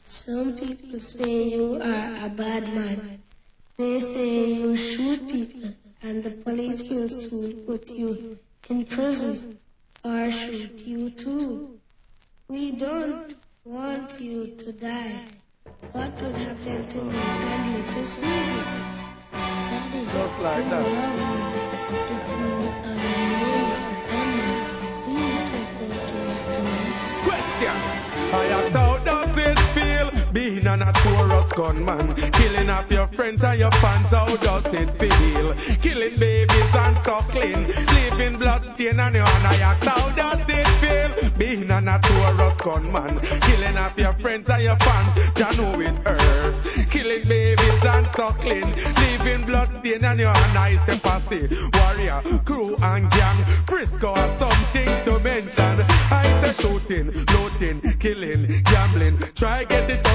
Some people say you are a bad man. They say you shoot people and the police will soon put you in prison or shoot you too. We don't want you to die. What would happen to me and little Susie? Daddy, Just like that. If you are really a gunman, will you take her to work tonight? Question. I asked how does it feel being a notorious gunman? Killing off your friends and your fans, how does it feel? Killing babies and suckling, leaving blood stain on your hand. I asked how does it feel being a notorious gunman? Killing off your friends and your fans, you know it hurts. Killing babies and suckling, leaving blood stain on your hand. I say posse, warrior, crew and gang. Frisco have something to mention. I say shooting, looting, killing, gambling. Try get it